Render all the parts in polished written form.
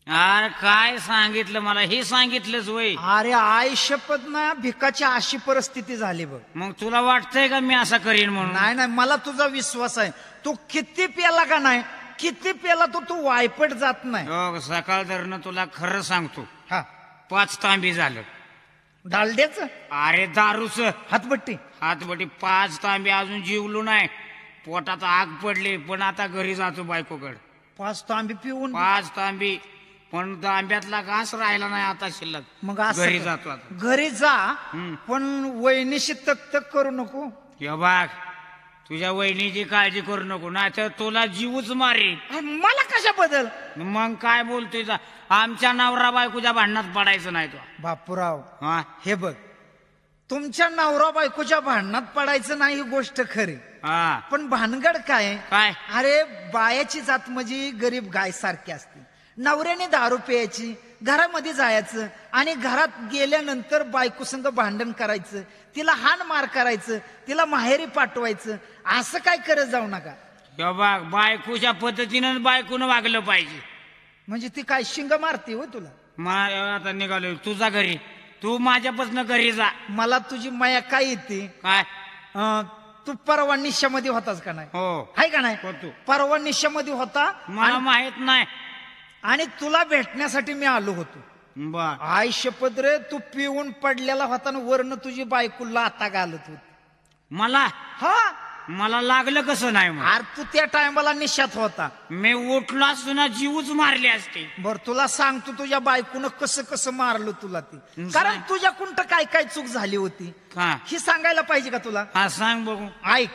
अरे काय सांगितलं मला, हे सांगितलंच वय. अरे आई शपथ ना, भिकाची अशी परिस्थिती झाली बघ. मग तुला वाटतंय का मी असा करीन म्हणून? नाही नाही, मला तुझा विश्वास आहे. तू किती पेला का नाही, किती पेला तू वायपट जात नाही. हो, सकाळ धरणं तुला खरं सांगतो, हा 5 तांबी झालं. डालड्याच अरे दारूच हातबट्टी. हातबटी 5 तांबी अजून जीवलो नाही, पोटात आग पडली. पण आता घरी जातो बायकोकडे. 5 तांबी पिऊन 5 तांबी, पण तांब्यातला घास राहिला नाही आता शिल्लक. मग असं घरी कर. जातो आता. घरी जा, हम्म. पण वहिनीशी तक करू नको. हे बघ, तुझ्या वहिनीची काळजी करू नको, नाही तर तुला जीवच मारी. मला कशा बदल. मग काय बोलतोय जा? आमच्या नवरा बायकोच्या भांडणात पडायचं नाही तो. बापूराव हा हे बघ, तुमच्या नवरा बायकोच्या भांडणात पडायचं नाही ही गोष्ट खरी, हा पण भानगड काय. काय? अरे बायाची जात म्हणजे गरीब गाय सारखी असते. नवऱ्याने दारू प्यायची, घरामध्ये जायचं आणि घरात गेल्यानंतर बायको संग भांडण करायचं, तिला हाण मार करायचं, तिला माहेरी पाठवायचं. असं काय करत जाऊ नका. हे बघ, बायकोच्या पद्धतीनं बायकोनं वागलं पाहिजे. म्हणजे ती काय शिंग मारते हो तुला. आता निघालो तुझा घरी, तू माझ्यापासून घरी जा. मला तुझी माया काय येते. काय? तू परवा निश्यामध्ये होतास का नाही? हो, हाय का नाही? होतो. परवा निश्यामध्ये होता मला माहित नाही. आणि तुला भेटण्यासाठी मी आलो होतो. बर, आई शपथ रे, तू पिऊन पडलेला होता ना, वरनं तुझी बायको लाथा घालत होती. मला हा, मला लागलं कसं नाही? मग अरे तू त्या टायमाला निशात होता. मी उठलो असतो ना, जीवच मारली असते. बर तुला सांगतो, तुझ्या बायकोनं कसं कसं मारलं तुला ती. कारण तुझ्या कुंठ काय काय चूक झाली होती हा ही सांगायला पाहिजे का तुला. हा, सांग बघू. ऐक.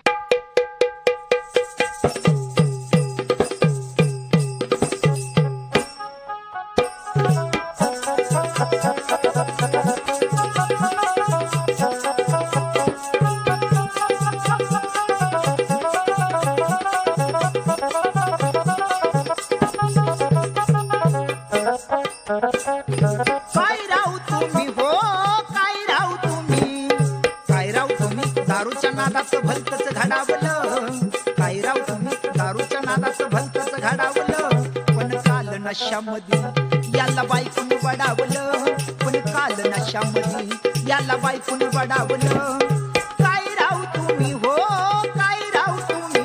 काय राहू तुम्ही हो, काय राहू तुम्ही, काय राहू तुम्ही दारूच्या नादाचं भलतच घडावलं. काय राहू तुम्ही दारूच्या नादाचं भलतच घडावलं. पण काल नशामध्ये याला बायकून वडावलं. पण काल नशामध्ये याला बायकून वडावलं. काय राहू तुम्ही हो, काय राहू तुम्ही.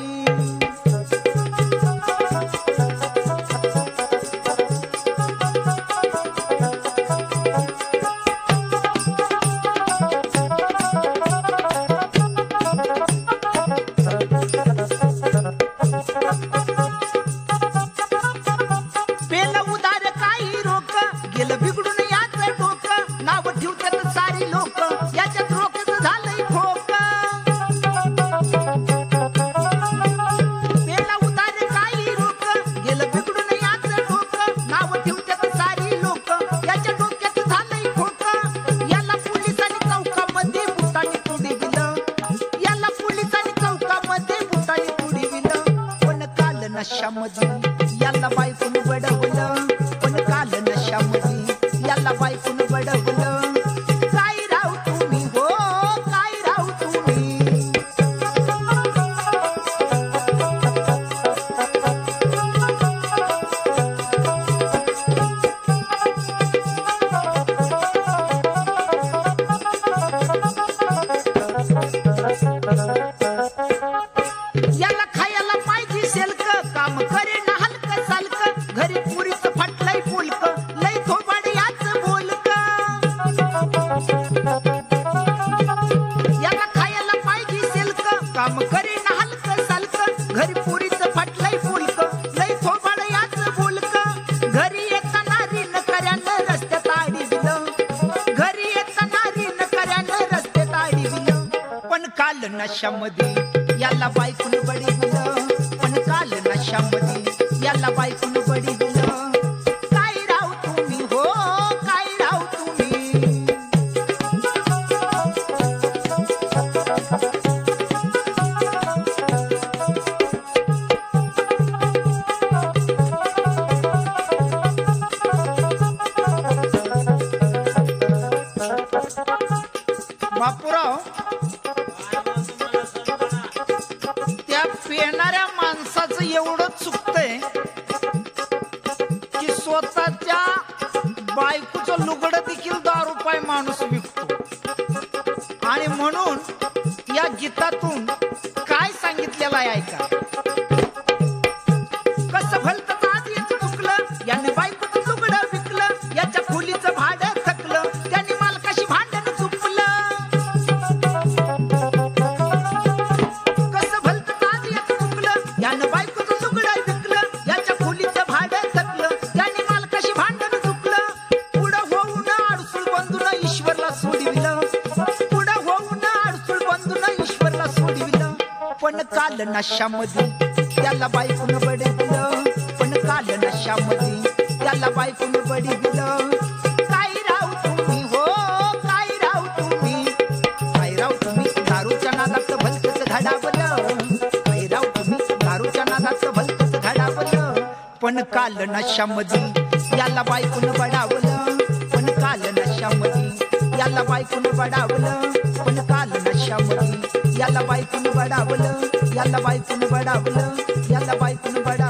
पेलं उदार काही रोक, गेलं बिघडून याचं डोकं. नाव ठेवतात सारी लोक, याच्यात रोकच झालंय ठोक. पेलं उदार काही रोक, गेलं बिघडून याचं डोकं. नाव ठेवतात सारी लोक, याच्या डोक्यात झालंय ठोक. याला पोलिसांनी चौकामध्ये बुटाने तुडी दिलं. याला पोलिसांनी चौकामध्ये बुटाने तुडी दिलं. पण काल नशामध्ये याला बायकून वडवलं. पण काल नशामध्ये याला बायकून वडवलं. काय राहू तुम्ही हो, काय राहू तुम्ही. याला खायला पाहिजे शेल्क, काम करे ना हलक सालक. घरी पुरीच फाटलंय बोलक, लय थोबाड याच बोलक. याला खायला पाहिजे शेल्क, काम करे ना हलक सालक. घरी पुरीच फाटलंय बोलक, लय थोबाड याच बोलक. घरी येताना रीन कर्यानं रस्त्यात आडी दिलं. घरी येताना रीन कर्यानं रस्त्यात आडी दिलं. पण काल नशामध्ये याला बायकून बडी दिलं. पण काल नशामध्ये याला बायकून बडी दिलं. काय राहू तुम्ही हो, काय राहू तुम्ही. बापूराव, त्या पेणाऱ्या माणसाचं एवढं चुकतंय स्वतःच्या बायकोचं लुगडं देखील 10 रुपये माणूस विकतो. आणि म्हणून या गीतातून काय सांगितलेलं आहे ऐका. कसं भलतं आज एक चुकलं याने बायकोचं लुगडं विकलं, याच्या खोलीचं भाडं थकलं, त्याने मालकाशी भांडण चुकलं. कसं भलतं आज एक चुकलं याने बायकोचं लुगडं विकलं, याच्या खोलीचं भाडं थकलं, त्याने मालकाशी भांडण चुकलं. पुढं होऊन अडसूळ बंधून ईश्वरला सोडविलं, पुढं होऊन अडसूळ बंधून ईश्वरला सोडविलं. पण काल नशामध्ये त्याला बायकोनं बडे दिलं, पण काल नशामध्ये त्याला बायकोनं बडे दिलं. काय राव तुम्ही हो, काय राव तुम्ही, काय राव तुम्ही दारूच्या नादात भलतंच घडावलं, काय राव तुम्ही दारूच्या नादात भलतंच घडावलं. पण काल नशामध्ये याला बायकोनं बडावलं, पण काल नशामध्ये याला बायकोनं बडावलं, पण काल नशामध्ये याला बायकोनं बडावलं, याला बायकोनं बडावलं, याला बायकोनं बडावलं.